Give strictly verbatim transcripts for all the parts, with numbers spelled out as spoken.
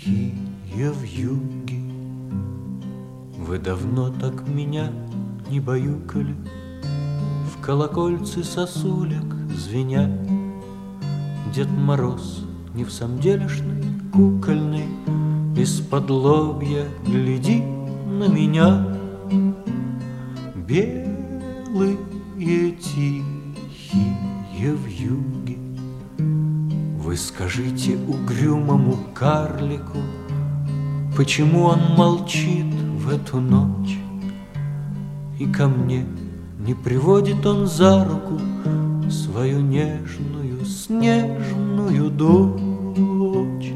вьюги. Вы давно так меня не баюкали, в колокольце сосулек звеня. Дед Мороз не в самом делешный, кукольный, из-под лобья глядит на меня. Белые тихие вьюги. Вы скажите угрюмому карлику, почему он молчит в эту ночь, и ко мне не приводит он за руку свою нежную, снежную дочь.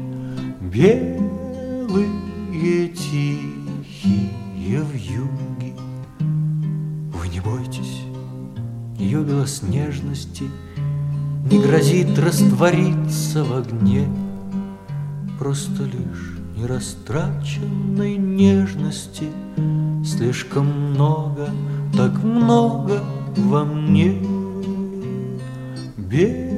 Белые тихие вьюги. Вы не бойтесь, ее белоснежности не грозит раствориться в огне, просто лишь нерастраченной нежности слишком много, так много во мне. Белые